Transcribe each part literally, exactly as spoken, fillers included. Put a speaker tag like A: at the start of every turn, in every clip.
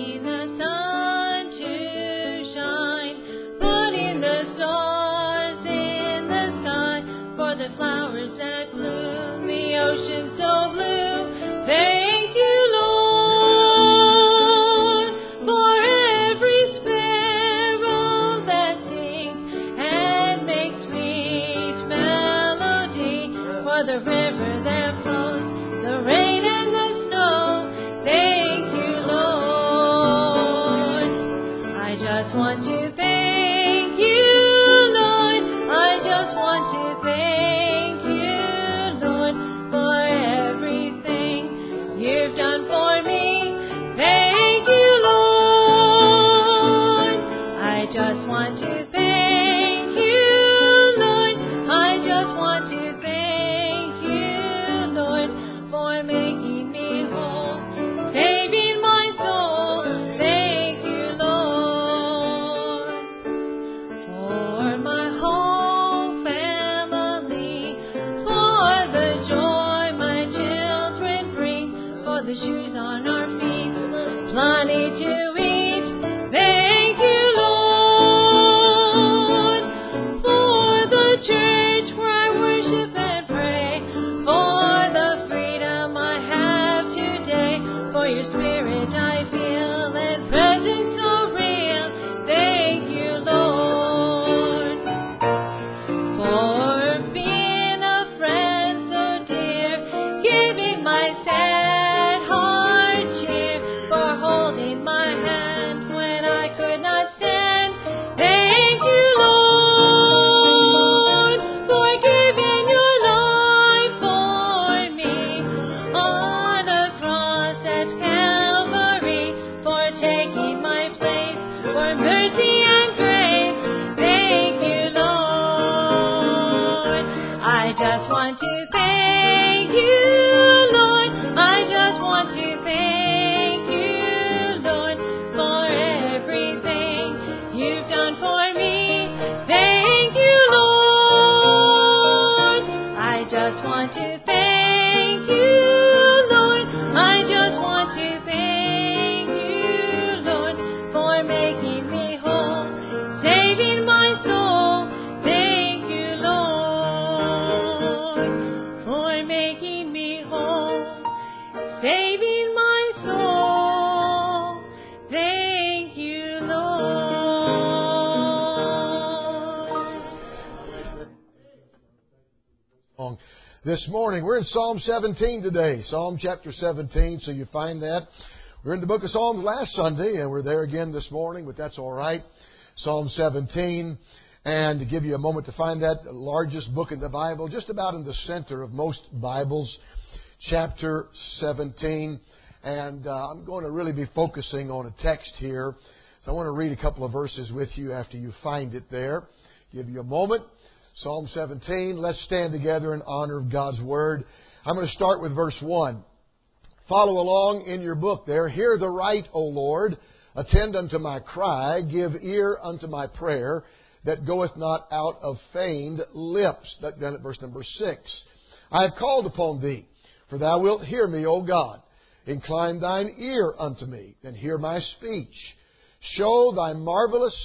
A: This morning, we're in Psalm seventeen today, Psalm chapter seventeen, so you find that. We were in the book of Psalms last Sunday, and we're there again this morning, but that's all right. Psalm seventeen, and to give you a moment to find that, the largest book in the Bible, just about in the center of most Bibles, chapter seventeen. And uh, I'm going to really be focusing on a text here. So I want to read a couple of verses with you after you find it there. Give you a moment. Psalm seventeen, let's stand together in honor of God's Word. I'm going to start with verse one. Follow along in your book there. Hear the right, O Lord. Attend unto my cry. Give ear unto my prayer that goeth not out of feigned lips. Then at verse number six. I have called upon thee, for thou wilt hear me, O God. Incline thine ear unto me, and hear my speech. Show thy marvelous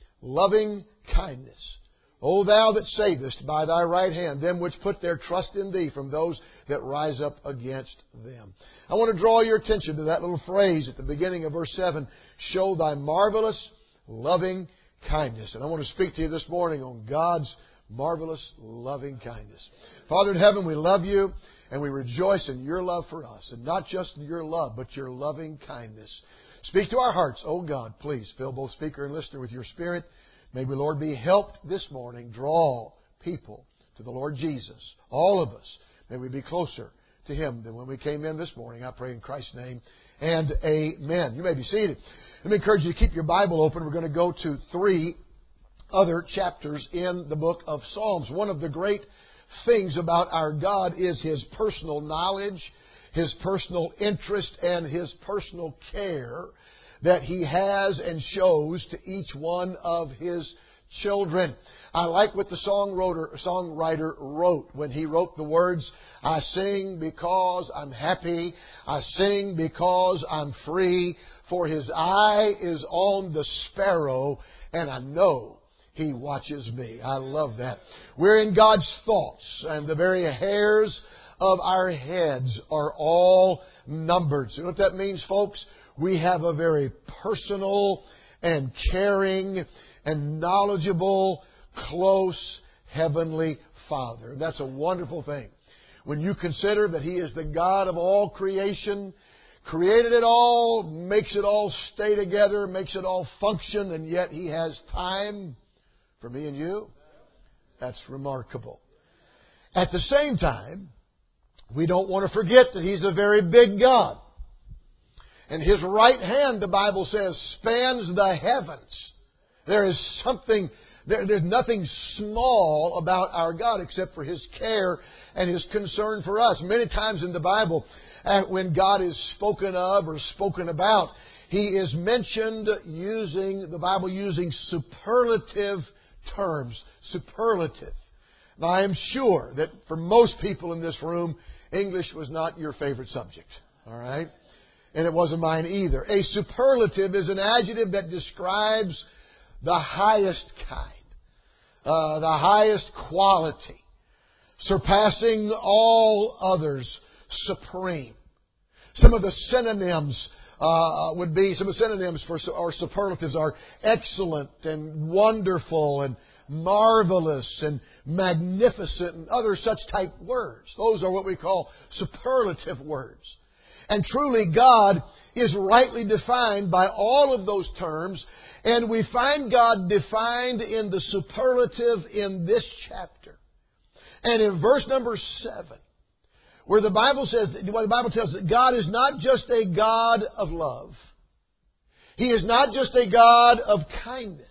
A: loving kindness. O Thou that savest by Thy right hand them which put their trust in Thee from those that rise up against them. I want to draw your attention to that little phrase at the beginning of verse seven. Show Thy marvelous loving kindness. And I want to speak to you this morning on God's marvelous loving kindness. Father in heaven, we love You and we rejoice in Your love for us. And not just Your love, but Your loving kindness. Speak to our hearts, O God. Please fill both speaker and listener with Your Spirit. May we, Lord, be helped this morning. Draw people to the Lord Jesus. All of us. May we be closer to Him than when we came in this morning. I pray in Christ's name. And amen. You may be seated. Let me encourage you to keep your Bible open. We're going to go to three other chapters in the book of Psalms. One of the great things about our God is His personal knowledge, His personal interest, and His personal care that He has and shows to each one of His children. I like what the songwriter, songwriter wrote when he wrote the words, I sing because I'm happy. I sing because I'm free. For His eye is on the sparrow, and I know He watches me. I love that. We're in God's thoughts, and the very hairs of our heads are all numbered. So you know what that means, folks? We have a very personal and caring and knowledgeable, close Heavenly Father. And that's a wonderful thing. When you consider that He is the God of all creation, created it all, makes it all stay together, makes it all function, and yet He has time for me and you. That's remarkable. At the same time, we don't want to forget that He's a very big God. And His right hand, the Bible says, spans the heavens. There is something, there, there's nothing small about our God except for His care and His concern for us. Many times in the Bible, uh, when God is spoken of or spoken about, He is mentioned using, the Bible using superlative terms. Superlative. Now, I am sure that for most people in this room, English was not your favorite subject. All right? And it wasn't mine either. A superlative is an adjective that describes the highest kind, uh, the highest quality, surpassing all others, supreme. Some of the synonyms uh, would be, some of the synonyms for or superlatives are excellent and wonderful and marvelous and magnificent and other such type words. Those are what we call superlative words. And truly, God is rightly defined by all of those terms, and we find God defined in the superlative in this chapter. And in verse number seven, where the Bible says, where the Bible tells us that God is not just a God of love. He is not just a God of kindness.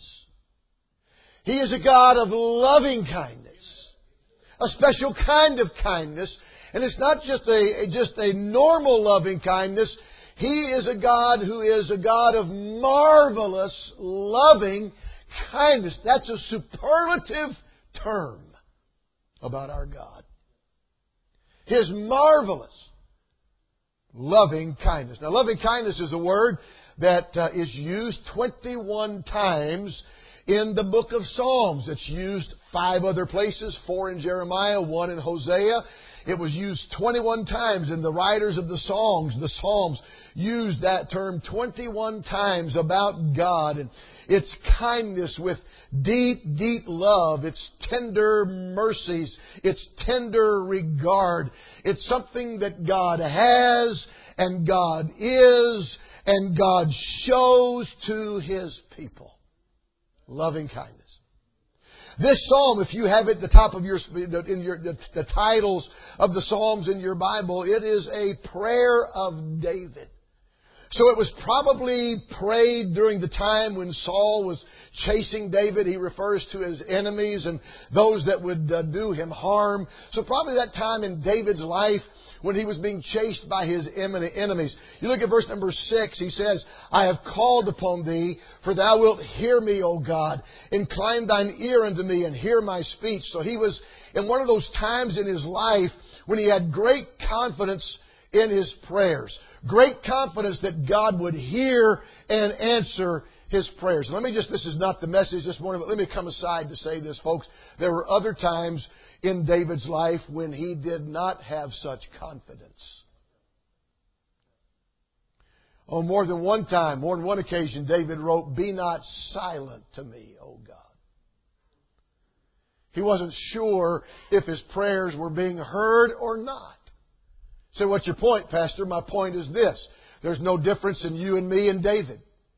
A: He is a God of loving kindness. A special kind of kindness. And it's not just a, just a normal loving kindness. He is a God who is a God of marvelous loving kindness. That's a superlative term about our God. His marvelous loving kindness. Now, loving kindness is a word that uh, is used twenty-one times in the book of Psalms. It's used five other places, four in Jeremiah, one in Hosea. It was used twenty-one times, and the writers of the songs, the Psalms, used that term twenty-one times about God and its kindness with deep, deep love, its tender mercies, its tender regard. It's something that God has and God is and God shows to His people. Loving kindness. This psalm, if you have it at the top of your, in your, the, the titles of the Psalms in your Bible, it is a prayer of David. So it was probably prayed during the time when Saul was chasing David. He refers to his enemies and those that would uh, do him harm. So probably that time in David's life when he was being chased by his enemies. You look at verse number six. He says, I have called upon Thee, for Thou wilt hear me, O God. Incline Thine ear unto me and hear my speech. So he was in one of those times in his life when he had great confidence in his prayers. Great confidence that God would hear and answer his prayers. Let me just, this is not the message this morning, but let me come aside to say this, folks. There were other times in David's life when he did not have such confidence. On more than one time, more than one occasion, David wrote, Be not silent to me, O God. He wasn't sure if his prayers were being heard or not. So what's your point, Pastor? My point is this. There's no difference in you and me and David.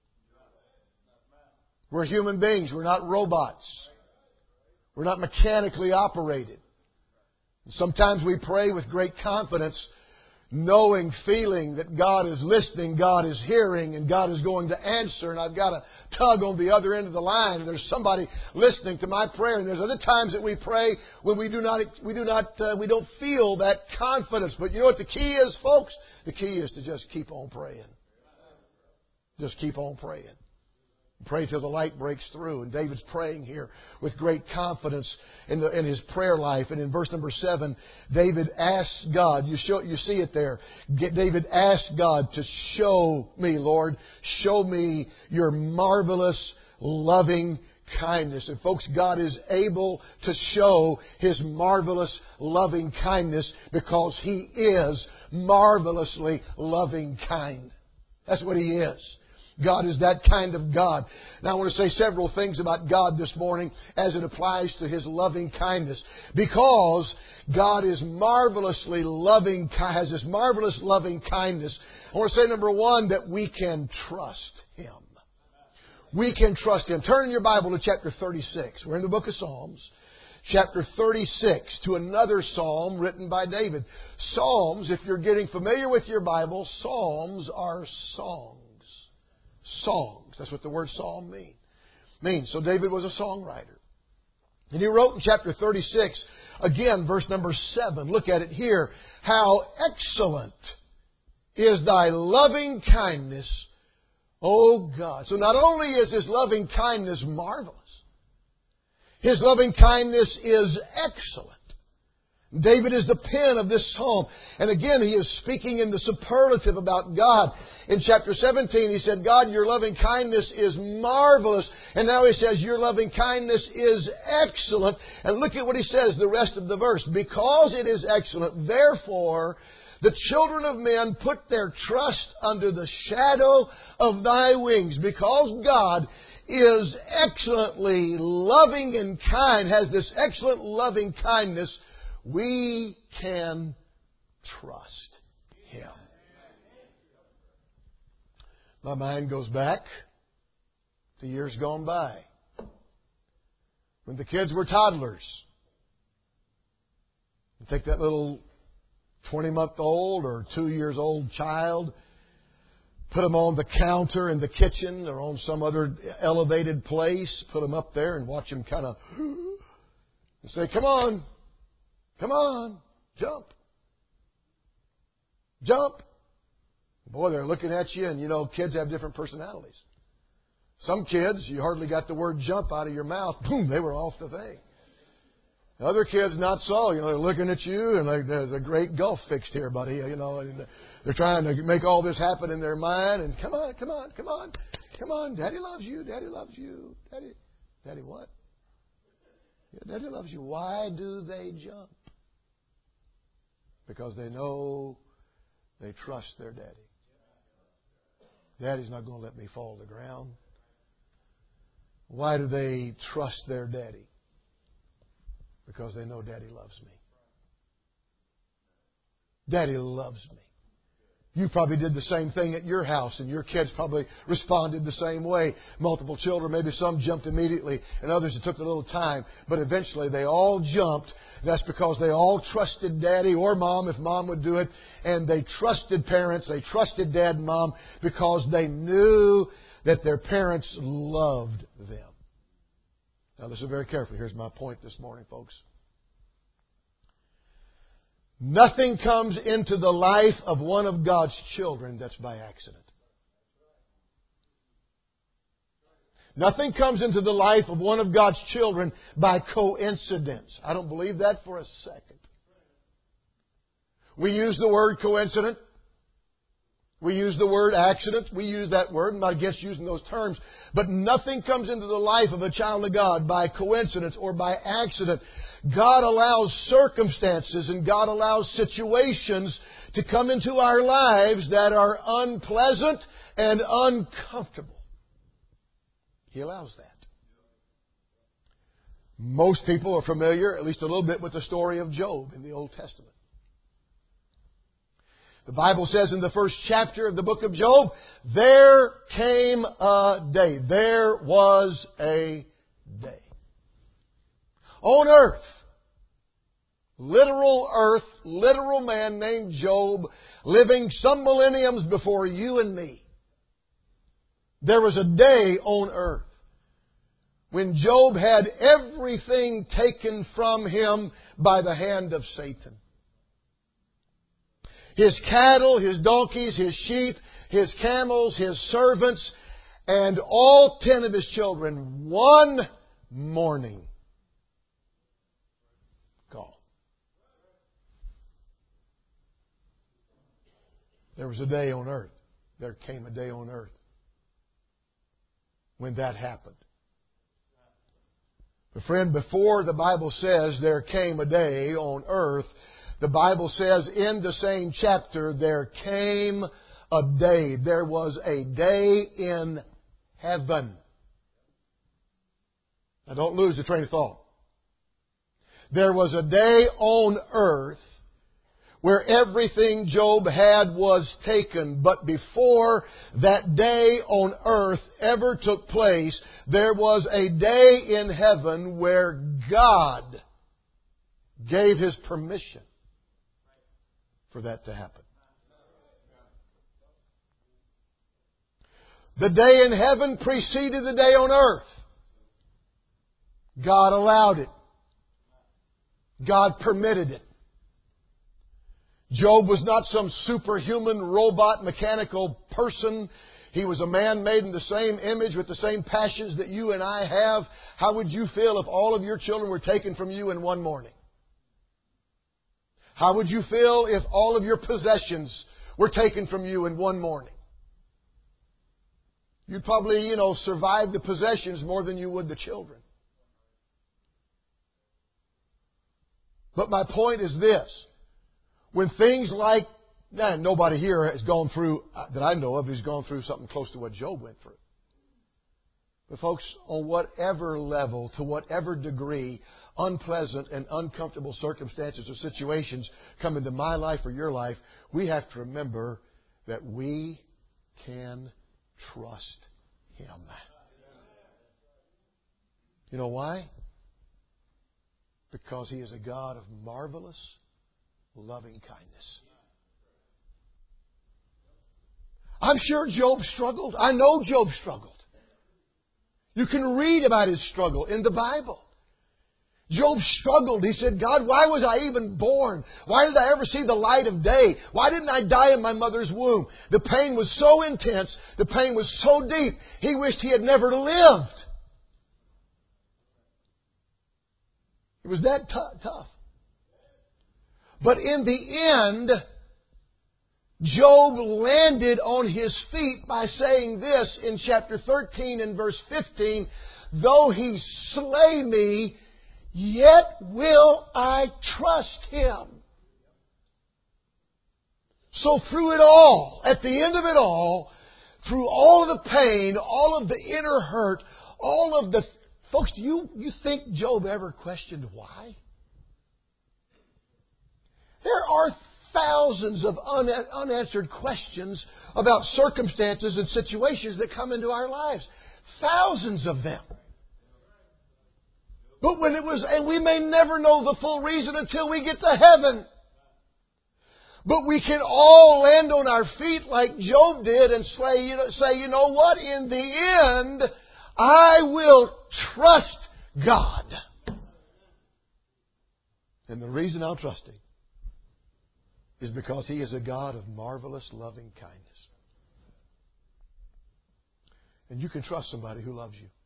A: We're human beings. We're not robots. We're not mechanically operated. Sometimes we pray with great confidence, knowing, feeling that God is listening, God is hearing, and God is going to answer. And I've got a tug on the other end of the line, and there's somebody listening to my prayer. And there's other times that we pray when we do not, we do not, uh, we don't feel that confidence. But you know what the key is, folks? The key is to just keep on praying. Just keep on praying. Pray till the light breaks through. And David's praying here with great confidence in, the, in his prayer life. And in verse number seven, David asks God, you, show, you see it there. David asked God to show me, Lord, show me your marvelous, loving kindness. And folks, God is able to show His marvelous, loving kindness because He is marvelously loving kind. That's what He is. God is that kind of God. Now I want to say several things about God this morning as it applies to His loving kindness. Because God is marvelously loving, has this marvelous loving kindness, I want to say number one, that we can trust Him. We can trust Him. Turn in your Bible to chapter thirty-six. We're in the book of Psalms. Chapter thirty-six, to another psalm written by David. Psalms, if you're getting familiar with your Bible, psalms are songs. Songs. That's what the word psalm mean, means. So David was a songwriter. And he wrote in chapter thirty-six, again, verse number seven. Look at it here. How excellent is thy loving kindness, O God. So not only is His loving kindness marvelous, His loving kindness is excellent. David is the pen of this psalm. And again, he is speaking in the superlative about God. In chapter seventeen, he said, God, your loving kindness is marvelous. And now he says, your loving kindness is excellent. And look at what he says, the rest of the verse. Because it is excellent, therefore, the children of men put their trust under the shadow of thy wings. Because God is excellently loving and kind, has this excellent loving kindness, we can trust Him. My mind goes back to years gone by, when the kids were toddlers. You take that little twenty-month-old or two years old child, put them on the counter in the kitchen or on some other elevated place, put them up there and watch them kind of and say, come on. Come on, jump. Jump. Boy, they're looking at you, and you know, kids have different personalities. Some kids, you hardly got the word jump out of your mouth. Boom, they were off the thing. Other kids, not so. You know, they're looking at you, and like, there's a great gulf fixed here, buddy. You know, and they're trying to make all this happen in their mind. And come on, come on, come on, come on. Daddy loves you. Daddy loves you. Daddy, Daddy what? Yeah, Daddy loves you. Why do they jump? Because they know they trust their daddy. Daddy's not going to let me fall to the ground. Why do they trust their daddy? Because they know Daddy loves me. Daddy loves me. You probably did the same thing at your house, and your kids probably responded the same way. Multiple children, maybe some jumped immediately, and others it took a little time. But eventually they all jumped. That's because they all trusted Daddy or Mom, if Mom would do it. And they trusted parents. They trusted Dad and Mom because they knew that their parents loved them. Now listen very carefully. Here's my point this morning, folks. Nothing comes into the life of one of God's children that's by accident. Nothing comes into the life of one of God's children by coincidence. I don't believe that for a second. We use the word coincident. We use the word accident. We use that word. I'm not against using those terms. But nothing comes into the life of a child of God by coincidence or by accident. God allows circumstances and God allows situations to come into our lives that are unpleasant and uncomfortable. He allows that. Most people are familiar, at least a little bit, with the story of Job in the Old Testament. The Bible says in the first chapter of the book of Job, there came a day. There was a day. On earth. Literal earth, literal man named Job, living some millenniums before you and me. There was a day on earth when Job had everything taken from him by the hand of Satan. His cattle, his donkeys, his sheep, his camels, his servants, and all ten of his children one morning gone. There was a day on earth. There came a day on earth when that happened. But friend, before the Bible says there came a day on earth, the Bible says in the same chapter there came a day. There was a day in heaven. Now don't lose the train of thought. There was a day on earth where everything Job had was taken. But before that day on earth ever took place, there was a day in heaven where God gave His permission for that to happen. The day in heaven preceded the day on earth. God allowed it. God permitted it. Job was not some superhuman, robot, mechanical person. He was a man made in the same image with the same passions that you and I have. How would you feel if all of your children were taken from you in one morning? How would you feel if all of your possessions were taken from you in one morning? You'd probably, you know, survive the possessions more than you would the children. But my point is this. When things like, nah, nobody here has gone through, uh, that I know of, has gone through something close to what Job went through. But folks, on whatever level, to whatever degree, unpleasant and uncomfortable circumstances or situations come into my life or your life, we have to remember that we can trust Him. You know why? Because He is a God of marvelous loving kindness. I'm sure Job struggled. I know Job struggled. You can read about his struggle in the Bible. Job struggled. He said, God, why was I even born? Why did I ever see the light of day? Why didn't I die in my mother's womb? The pain was so intense. The pain was so deep. He wished he had never lived. It was that t- tough. But in the end, Job landed on his feet by saying this in chapter thirteen and verse fifteen, though He slay me, yet will I trust Him. So through it all, at the end of it all, through all of the pain, all of the inner hurt, all of the... Folks, do you, you think Job ever questioned why? There are thousands of un- unanswered questions about circumstances and situations that come into our lives. Thousands of them. But when it was, and we may never know the full reason until we get to heaven. But we can all land on our feet like Job did and say, you know, say, you know what? In the end, I will trust God. And the reason I'll trust Him is because He is a God of marvelous loving kindness. And you can trust somebody who loves you.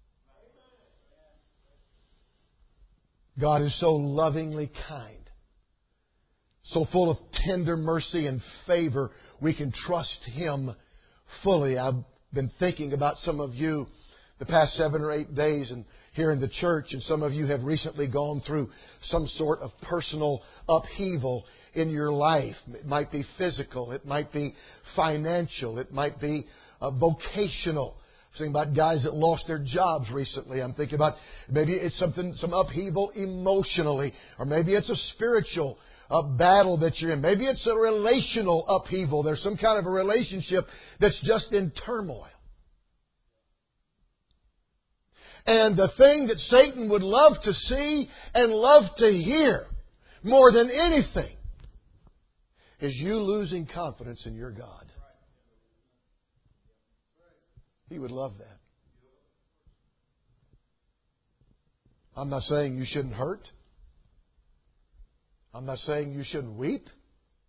A: God is so lovingly kind, so full of tender mercy and favor, we can trust Him fully. I've been thinking about some of you the past seven or eight days and here in the church, and some of you have recently gone through some sort of personal upheaval in your life. It might be physical, it might be financial, it might be uh, vocational. I'm thinking about guys that lost their jobs recently. I'm thinking about maybe it's something, some upheaval emotionally, or maybe it's a spiritual uh, battle that you're in. Maybe it's a relational upheaval. There's some kind of a relationship that's just in turmoil. And the thing that Satan would love to see and love to hear more than anything is you losing confidence in your God. He would love that. I'm not saying you shouldn't hurt. I'm not saying you shouldn't weep.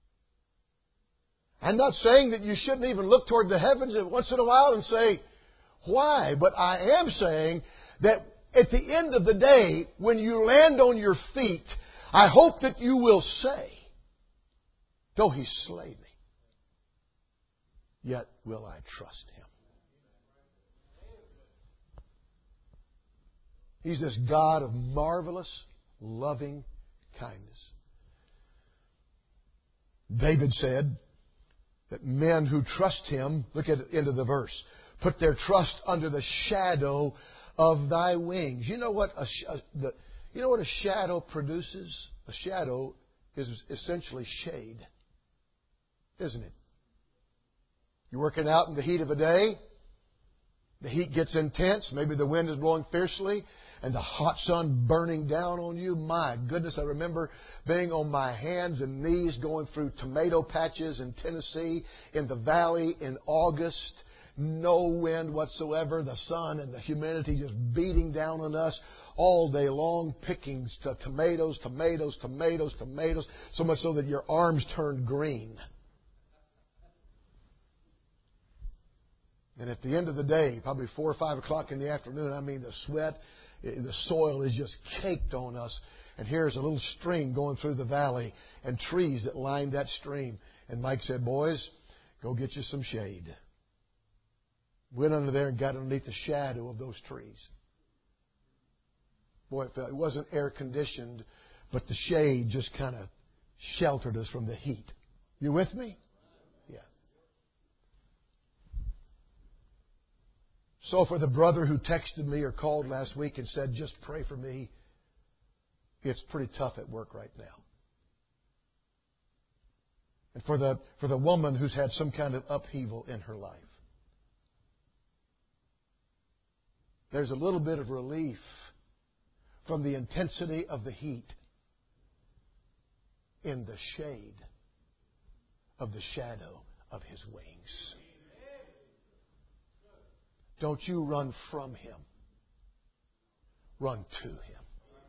A: I'm not saying that you shouldn't even look toward the heavens once in a while and say, why, but I am saying that at the end of the day, when you land on your feet, I hope that you will say, though He slay me, yet will I trust Him. He's this God of marvelous, loving kindness. David said that men who trust Him, look at the end of the verse, put their trust under the shadow of Thy wings. You know what a, a the, you know what a shadow produces? A shadow is essentially shade, isn't it? You're working out in the heat of a day. The heat gets intense. Maybe the wind is blowing fiercely and the hot sun burning down on you. My goodness, I remember being on my hands and knees going through tomato patches in Tennessee in the valley in August. No wind whatsoever. The sun and the humidity just beating down on us all day long. Pickings to tomatoes, tomatoes, tomatoes, tomatoes. So much so that your arms turned green. And at the end of the day, probably four or five o'clock in the afternoon, I mean the sweat, the soil is just caked on us. And here's a little stream going through the valley and trees that line that stream. And Mike said, boys, go get you some shade. Went under there and got underneath the shadow of those trees. Boy, it, felt, it wasn't air conditioned, but the shade just kind of sheltered us from the heat. You with me? Yeah. So for the brother who texted me or called last week and said, just pray for me, it's pretty tough at work right now. And for the, for the woman who's had some kind of upheaval in her life, there's a little bit of relief from the intensity of the heat in the shade of the shadow of His wings. Don't you run from Him. Run to Him.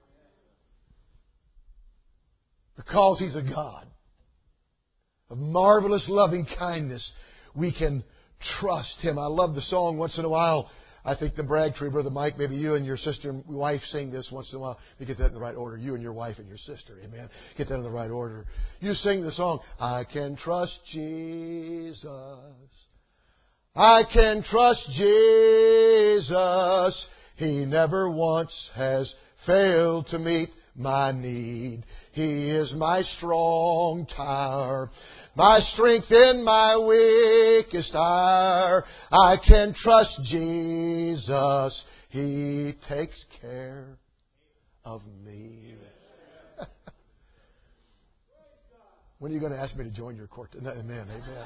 A: Because He's a God of marvelous loving kindness, we can trust Him. I love the song once in a while. I think the Bragtree, Brother Mike, maybe you and your sister and wife sing this once in a while. You get that in the right order. You and your wife and your sister. Amen. Get that in the right order. You sing the song, I can trust Jesus. I can trust Jesus. He never once has failed to meet my need. He is my strong tower, my strength in my weakest hour. I can trust Jesus. He takes care of me. When are you going to ask me to join your court? Amen. Amen.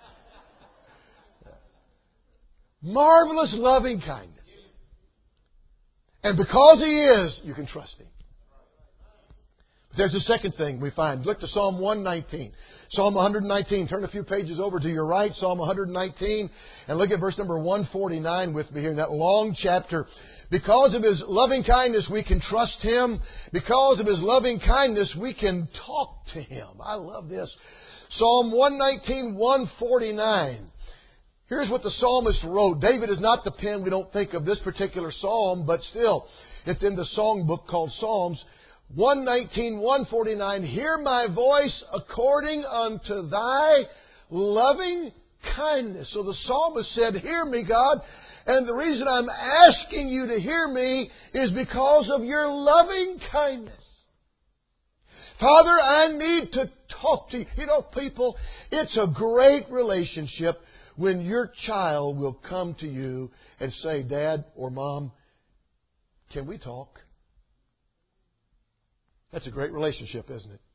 A: Marvelous loving kindness. And because He is, you can trust Him. There's a second thing we find. Look to Psalm one nineteen. Psalm one nineteen. Turn a few pages over to your right. Psalm one nineteen. And look at verse number one forty-nine with me here in that long chapter. Because of His loving kindness, we can trust Him. Because of His loving kindness, we can talk to Him. I love this. Psalm one nineteen, one forty-nine. Here's what the psalmist wrote. David is not the pen. We don't think of this particular psalm, but still, it's in the songbook called Psalms. one nineteen, one forty-nine. Hear my voice according unto Thy loving kindness. So the psalmist said, hear me, God. And the reason I'm asking you to hear me is because of your loving kindness. Father, I need to talk to you. You know, people, it's a great relationship when your child will come to you and say, Dad or Mom, can we talk? That's a great relationship, isn't it?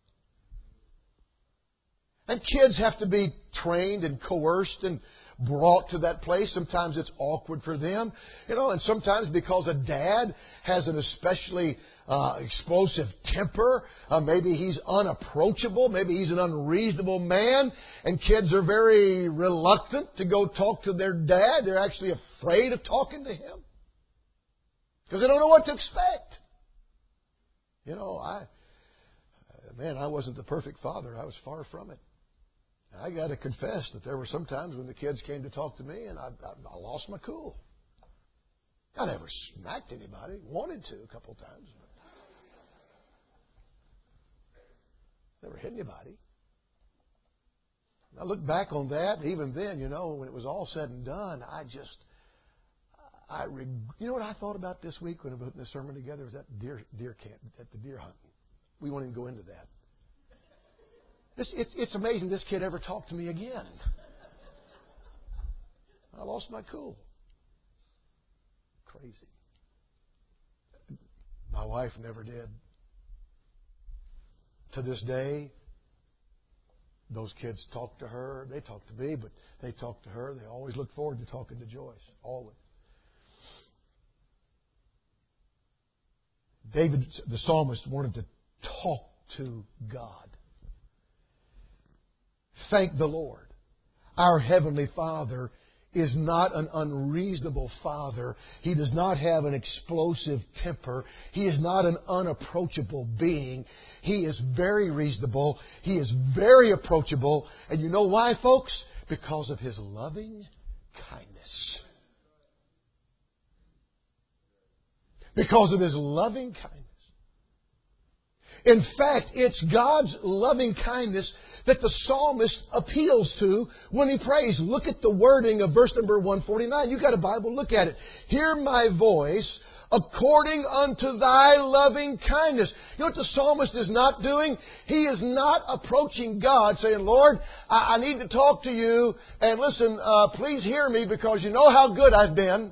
A: And kids have to be trained and coerced and brought to that place. Sometimes it's awkward for them. You know, and sometimes because a dad has an especially uh, explosive temper, uh, maybe he's unapproachable, maybe he's an unreasonable man, and kids are very reluctant to go talk to their dad. They're actually afraid of talking to him because they don't know what to expect. You know, I, man, I wasn't the perfect father. I was far from it. I got to confess that there were some times when the kids came to talk to me and I, I, I lost my cool. I never smacked anybody. Wanted to a couple times. Never hit anybody. I look back on that, even then, you know, when it was all said and done, I just, I, you know what I thought about this week when we put the sermon together? Was that deer, deer camp, at the deer hunting. We won't even go into that. It's, it's, it's amazing this kid ever talked to me again. I lost my cool. Crazy. My wife never did. To this day, those kids talk to her. They talk to me, but they talk to her. They always look forward to talking to Joyce. Always. David, the psalmist, wanted to talk to God. Thank the Lord. Our Heavenly Father is not an unreasonable Father. He does not have an explosive temper. He is not an unapproachable being. He is very reasonable. He is very approachable. And you know why, folks? Because of His loving kindness. Because of His loving kindness. In fact, it's God's loving kindness that the psalmist appeals to when he prays. Look at the wording of verse number one forty-nine. You've got a Bible, look at it. Hear my voice according unto thy loving kindness. You know what the psalmist is not doing? He is not approaching God saying, Lord, I, I need to talk to you. And listen, uh, please hear me because you know how good I've been.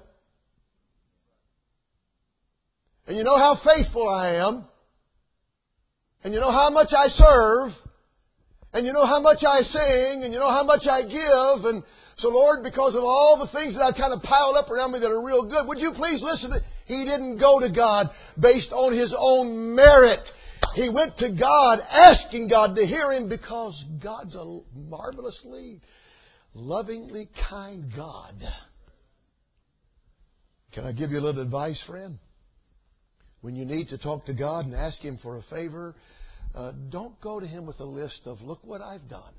A: And you know how faithful I am. And you know how much I serve. And you know how much I sing. And you know how much I give. And so, Lord, because of all the things that I've kind of piled up around me that are real good, would you please listen? He didn't go to God based on his own merit. He went to God asking God to hear him because God's a marvelously, lovingly kind God. Can I give you a little advice, friend? When you need to talk to God and ask Him for a favor, uh, don't go to Him with a list of, look what I've done.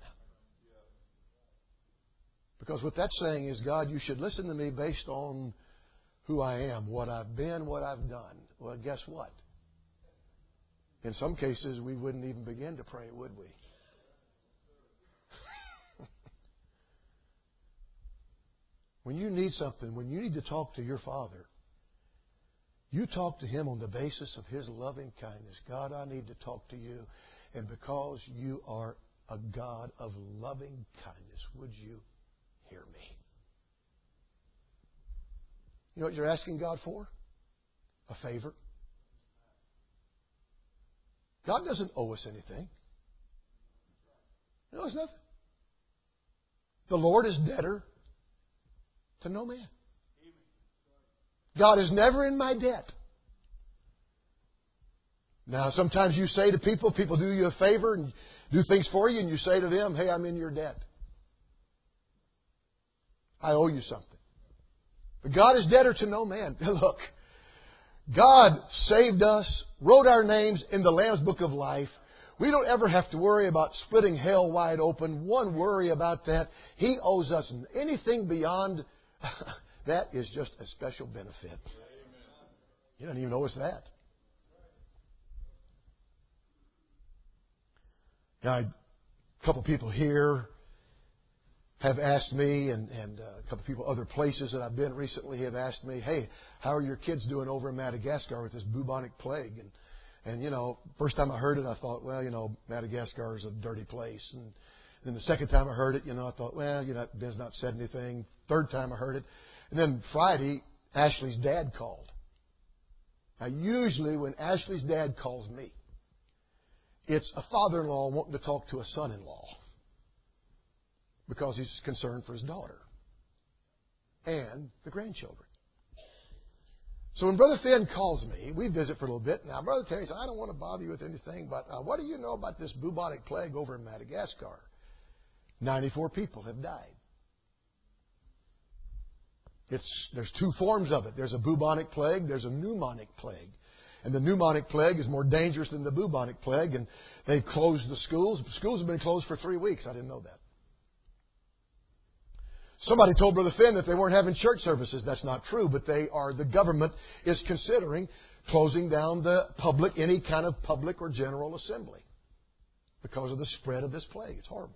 A: Because what that's saying is, God, you should listen to me based on who I am, what I've been, what I've done. Well, guess what? In some cases, we wouldn't even begin to pray, would we? When you need something, when you need to talk to your Father, you talk to Him on the basis of His loving kindness. God, I need to talk to you. And because you are a God of loving kindness, would you hear me? You know what you're asking God for? A favor. God doesn't owe us anything. He owes nothing. The Lord is debtor to no man. God is never in my debt. Now, sometimes you say to people, people do you a favor and do things for you, and you say to them, hey, I'm in your debt. I owe you something. But God is debtor to no man. Look, God saved us, wrote our names in the Lamb's Book of Life. We don't ever have to worry about splitting hell wide open. One worry about that. He owes us anything beyond that is just a special benefit. You don't even know it's that. Now, a couple of people here have asked me, and, and a couple of people other places that I've been recently have asked me, hey, how are your kids doing over in Madagascar with this bubonic plague? And, and you know, first time I heard it, I thought, well, you know, Madagascar is a dirty place. And then the second time I heard it, you know, I thought, well, you know, Ben's not said anything. Third time I heard it. And then Friday, Ashley's dad called. Now, usually when Ashley's dad calls me, it's a father-in-law wanting to talk to a son-in-law because he's concerned for his daughter and the grandchildren. So when Brother Finn calls me, we visit for a little bit. Now, Brother Terry says, I don't want to bother you with anything, but uh, what do you know about this bubonic plague over in Madagascar? ninety-four people have died. It's, there's two forms of it. There's a bubonic plague. There's a pneumonic plague. And the pneumonic plague is more dangerous than the bubonic plague. And they've closed the schools. Schools have been closed for three weeks. I didn't know that. Somebody told Brother Finn that they weren't having church services. That's not true, but they are. The government is considering closing down the public, any kind of public or general assembly because of the spread of this plague. It's horrible.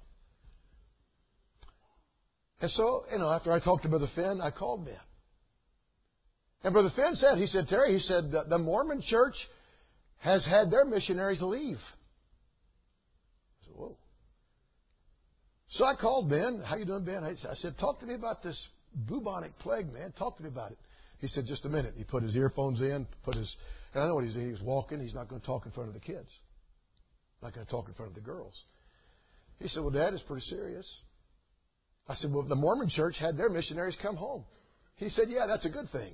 A: And so, you know, after I talked to Brother Finn, I called Ben. And Brother Finn said, he said, Terry, he said, the Mormon church has had their missionaries leave. I said, whoa. So I called Ben. How you doing, Ben? I said, talk to me about this bubonic plague, man. Talk to me about it. He said, just a minute. He put his earphones in, put his, and I know what he's doing. He was walking. He's not going to talk in front of the kids. Not going to talk in front of the girls. He said, well, Dad, it's pretty serious. I said, well, the Mormon church had their missionaries come home. He said, yeah, that's a good thing.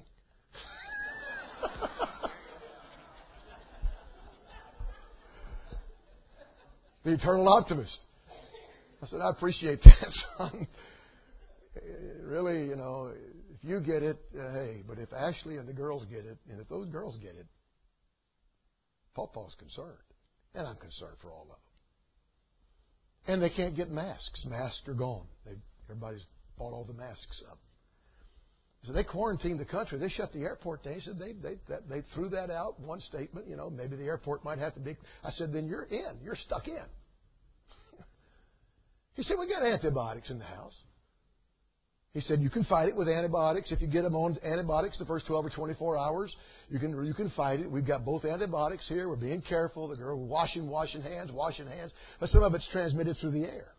A: The eternal optimist. I said, I appreciate that, son. Really, you know, if you get it, uh, hey, but if Ashley and the girls get it, and if those girls get it, Pawpaw's concerned. And I'm concerned for all of them. And they can't get masks. Masks are gone. They, everybody's bought all the masks up. So they quarantined the country. They shut the airport down. He said they, they, that, they threw that out, one statement. You know, maybe the airport might have to be. I said, then you're in. You're stuck in. He said, we got antibiotics in the house. He said, you can fight it with antibiotics. If you get them on antibiotics the first twelve or twenty-four hours, you can you can fight it. We've got both antibiotics here. We're being careful. The girl washing, washing hands, washing hands. But some of it's transmitted through the air.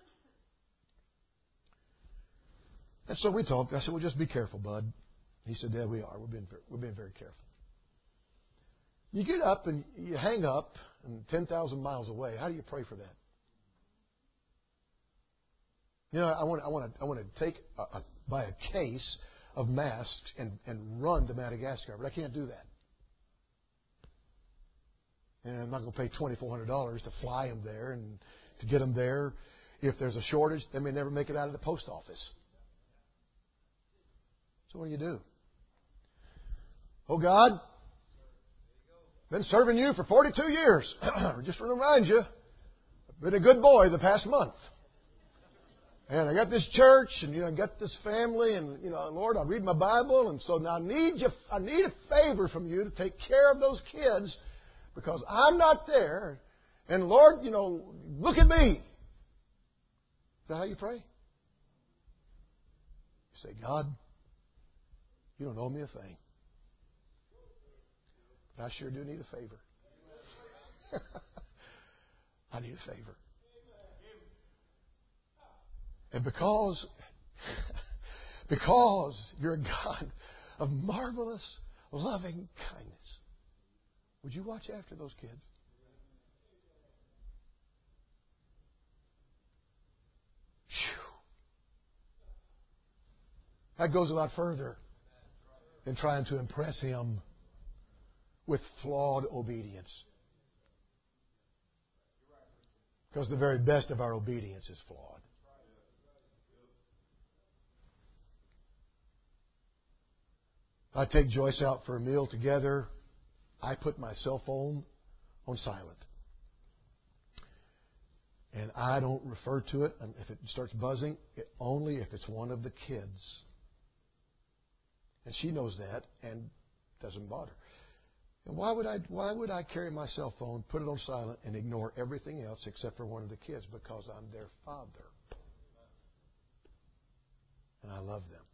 A: And so we talked. I said, well, just be careful, bud. He said, yeah, we are. We're being, we're being very careful. You get up and you hang up and ten thousand miles away. How do you pray for that? You know, I want, I want to, I want to take a, a, buy a case of masks and, and run to Madagascar, but I can't do that. And I'm not going to pay twenty-four hundred dollars to fly them there and to get them there. If there's a shortage, they may never make it out of the post office. So what do you do? Oh, God, been serving you for forty-two years. Just to remind you, I've been a good boy the past month. And I got this church, and you know, I got this family, and you know, Lord, I read my Bible, and so now I need you. I need a favor from you to take care of those kids because I'm not there. And Lord, you know, look at me. Is that how you pray? You say, God, you don't owe me a thing, but I sure do need a favor. I need a favor. And because, because you're a God of marvelous, loving kindness, would you watch after those kids? Whew. That goes a lot further than trying to impress Him with flawed obedience. Because the very best of our obedience is flawed. I take Joyce out for a meal together. I put my cell phone on silent. And I don't refer to it. And if it starts buzzing, it, only if it's one of the kids. And she knows that and doesn't bother. And why would I why would I carry my cell phone, put it on silent, and ignore everything else except for one of the kids? Because I'm their father. And I love them.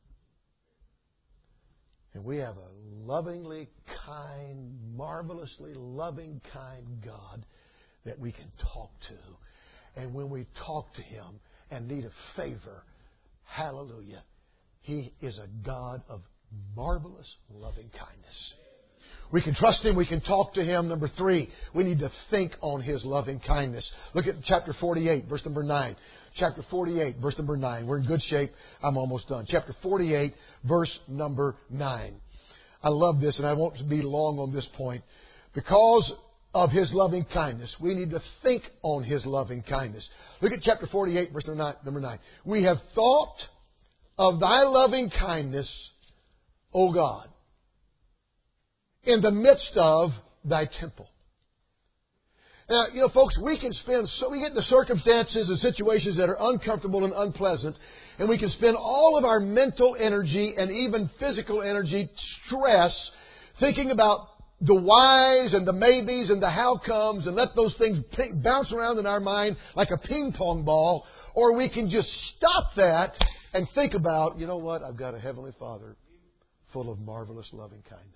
A: And we have a lovingly kind, marvelously loving, kind God that we can talk to. And when we talk to Him and need a favor, hallelujah, He is a God of marvelous loving kindness. We can trust Him. We can talk to Him. Number three, we need to think on His loving kindness. Look at chapter forty-eight, verse number nine. Chapter forty-eight, verse number nine. We're in good shape. I'm almost done. Chapter forty-eight, verse number nine. I love this, and I won't be long on this point. Because of His loving kindness, we need to think on His loving kindness. Look at chapter forty-eight, verse number nine. We have thought of Thy loving kindness, O God, in the midst of Thy temple. Uh, you know, folks, we can spend, so we get into circumstances and situations that are uncomfortable and unpleasant, and we can spend all of our mental energy and even physical energy, stress, thinking about the whys and the maybes and the how comes, and let those things bounce around in our mind like a ping pong ball, or we can just stop that and think about, you know what, I've got a Heavenly Father full of marvelous loving kindness.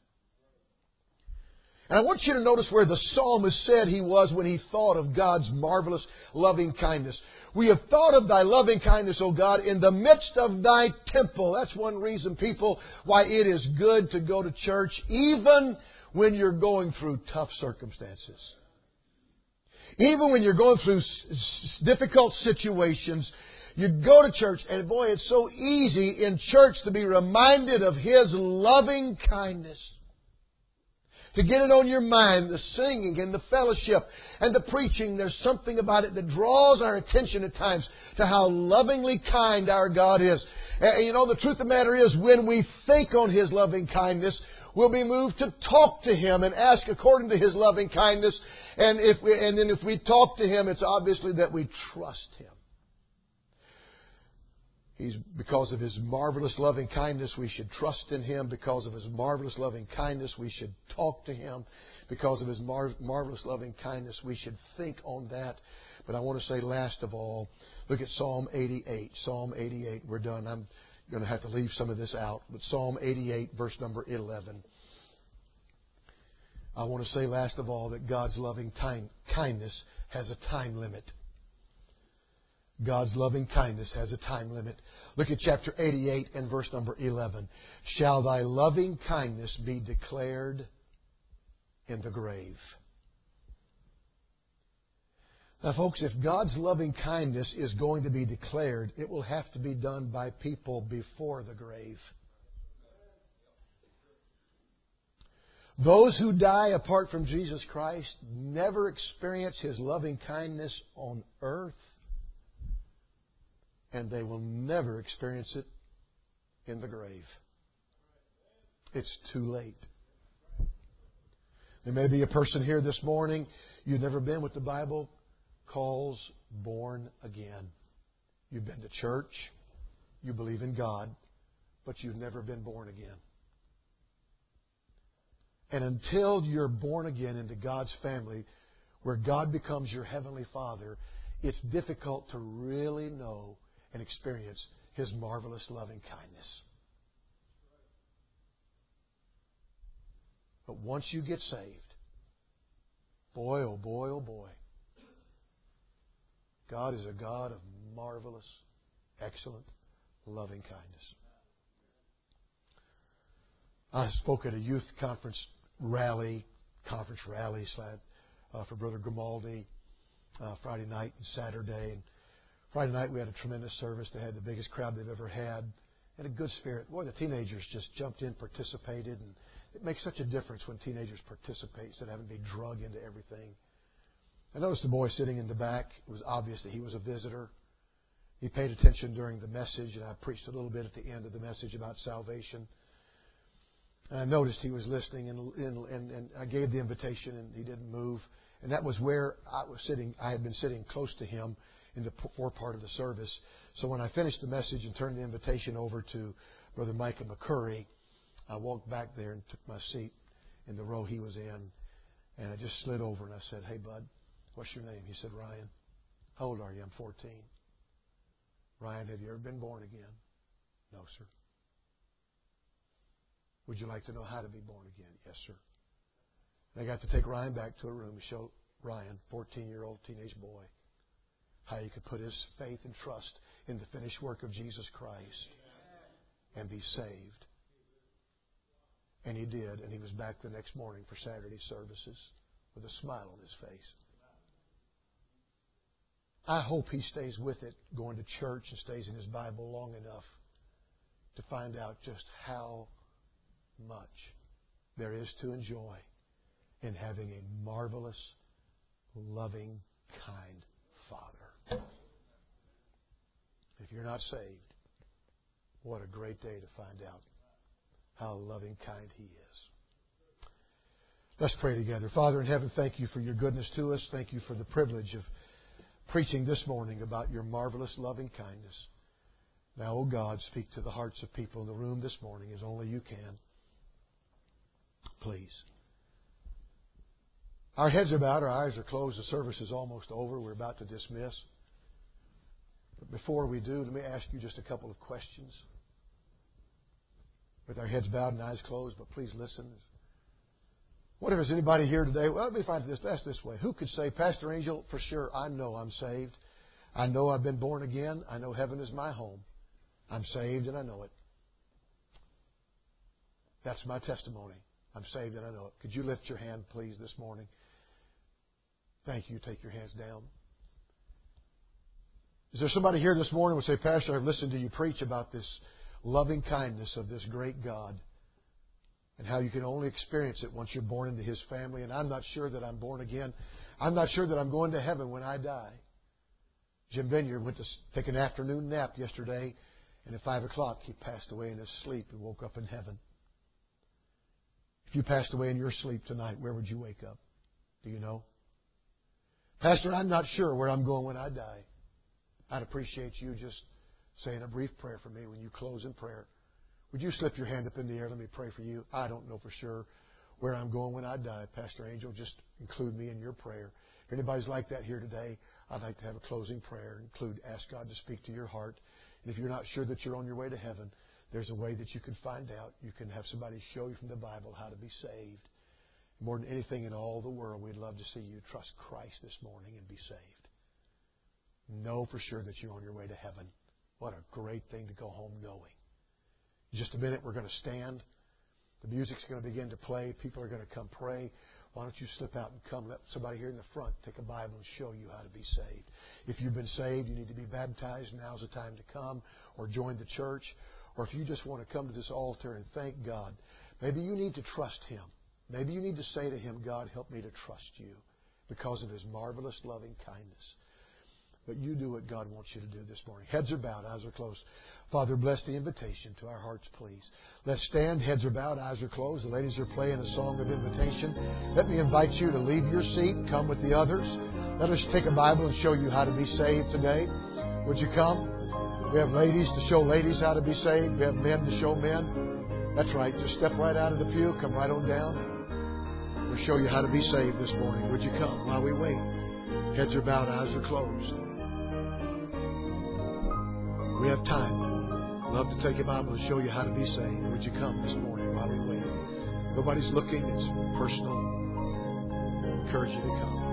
A: And I want you to notice where the psalmist said he was when he thought of God's marvelous loving kindness. We have thought of Thy loving kindness, O God, in the midst of Thy temple. That's one reason, people, why it is good to go to church, even when you're going through tough circumstances. Even when you're going through difficult situations, you go to church, and boy, it's so easy in church to be reminded of His loving kindness. To get it on your mind, the singing and the fellowship and the preaching, there's something about it that draws our attention at times to how lovingly kind our God is. And you know, the truth of the matter is, when we think on His loving kindness, we'll be moved to talk to Him and ask according to His loving kindness. And if we, and then if we talk to Him, it's obviously that we trust Him. He's, because of His marvelous loving kindness, we should trust in Him. Because of His marvelous loving kindness, we should talk to Him. Because of His mar- marvelous loving kindness, we should think on that. But I want to say last of all, look at Psalm eighty-eight. Psalm eighty-eight, we're done. I'm going to have to leave some of this out. But Psalm eighty-eight, verse number eleven. I want to say last of all that God's loving time, kindness has a time limit. God's loving kindness has a time limit. Look at chapter eighty-eight and verse number eleven. Shall Thy loving kindness be declared in the grave? Now, folks, if God's loving kindness is going to be declared, it will have to be done by people before the grave. Those who die apart from Jesus Christ never experience His loving kindness on earth. And they will never experience it in the grave. It's too late. There may be a person here this morning, you've never been what the Bible calls born again. You've been to church, you believe in God, but you've never been born again. And until you're born again into God's family, where God becomes your Heavenly Father, it's difficult to really know and experience His marvelous loving kindness. But once you get saved, boy, oh boy, oh boy, God is a God of marvelous, excellent, loving kindness. I spoke at a youth conference rally, conference rally uh, for Brother Grimaldi uh, Friday night and Saturday. And Friday night we had a tremendous service. They had the biggest crowd they've ever had. And a good spirit. Boy, the teenagers just jumped in, participated. And it makes such a difference when teenagers participate instead of having to be drug into everything. I noticed the boy sitting in the back. It was obvious that he was a visitor. He paid attention during the message, and I preached a little bit at the end of the message about salvation. And I noticed he was listening, and, and, and, and I gave the invitation, and he didn't move. And that was where I was sitting. I had been sitting close to him in the fore part of the service. So when I finished the message and turned the invitation over to Brother Micah McCurry, I walked back there and took my seat in the row he was in. And I just slid over and I said, "Hey, bud, what's your name?" He said, "Ryan." "How old are you?" "I'm fourteen. "Ryan, have you ever been born again?" "No, sir." "Would you like to know how to be born again?" "Yes, sir." And I got to take Ryan back to a room and show Ryan, fourteen-year-old teenage boy, how he could put his faith and trust in the finished work of Jesus Christ and be saved. And he did, and he was back the next morning for Saturday services with a smile on his face. I hope he stays with it, going to church and stays in his Bible long enough to find out just how much there is to enjoy in having a marvelous, loving, kind Father. If you're not saved, what a great day to find out how loving, kind He is. Let's pray together. Father in heaven, thank you for your goodness to us. Thank you for the privilege of preaching this morning about your marvelous loving kindness. Now, oh God, speak to the hearts of people in the room this morning as only you can. Please. Our heads are bowed, our eyes are closed. The service is almost over. We're about to dismiss. But before we do, let me ask you just a couple of questions. With our heads bowed and eyes closed, but please listen. What if there's anybody here today? Well, let me find this best this way. Who could say, Pastor Angel, for sure, I know I'm saved. I know I've been born again. I know heaven is my home. I'm saved and I know it. That's my testimony. I'm saved and I know it. Could you lift your hand, please, this morning? Thank you. Take your hands down. Is there somebody here this morning who would say, Pastor, I've listened to you preach about this loving kindness of this great God and how you can only experience it once you're born into His family, and I'm not sure that I'm born again. I'm not sure that I'm going to heaven when I die. Jim Vineyard went to take an afternoon nap yesterday, and at five o'clock he passed away in his sleep and woke up in heaven. If you passed away in your sleep tonight, where would you wake up? Do you know? Pastor, I'm not sure where I'm going when I die. I'd appreciate you just saying a brief prayer for me when you close in prayer. Would you slip your hand up in the air? Let me pray for you. I don't know for sure where I'm going when I die. Pastor Angel, just include me in your prayer. If anybody's like that here today, I'd like to have a closing prayer. Include, ask God to speak to your heart. And if you're not sure that you're on your way to heaven, there's a way that you can find out. You can have somebody show you from the Bible how to be saved. More than anything in all the world, we'd love to see you trust Christ this morning and be saved. Know for sure that you're on your way to heaven. What a great thing to go home knowing. In just a minute, we're going to stand. The music's going to begin to play. People are going to come pray. Why don't you slip out and come? Let somebody here in the front take a Bible and show you how to be saved. If you've been saved, you need to be baptized. Now's the time to come or join the church. Or if you just want to come to this altar and thank God, maybe you need to trust Him. Maybe you need to say to Him, God, help me to trust you because of His marvelous loving kindness. But you do what God wants you to do this morning. Heads are bowed, eyes are closed. Father, bless the invitation to our hearts, please. Let's stand. Heads are bowed, eyes are closed. The ladies are playing a song of invitation. Let me invite you to leave your seat, come with the others. Let us take a Bible and show you how to be saved today. Would you come? We have ladies to show ladies how to be saved. We have men to show men. That's right. Just step right out of the pew. Come right on down. We'll show you how to be saved this morning. Would you come while we wait? Heads are bowed, eyes are closed. We have time. Love to take a Bible and show you how to be saved. Would you come this morning while we wait? Nobody's looking. It's personal. I encourage you to come.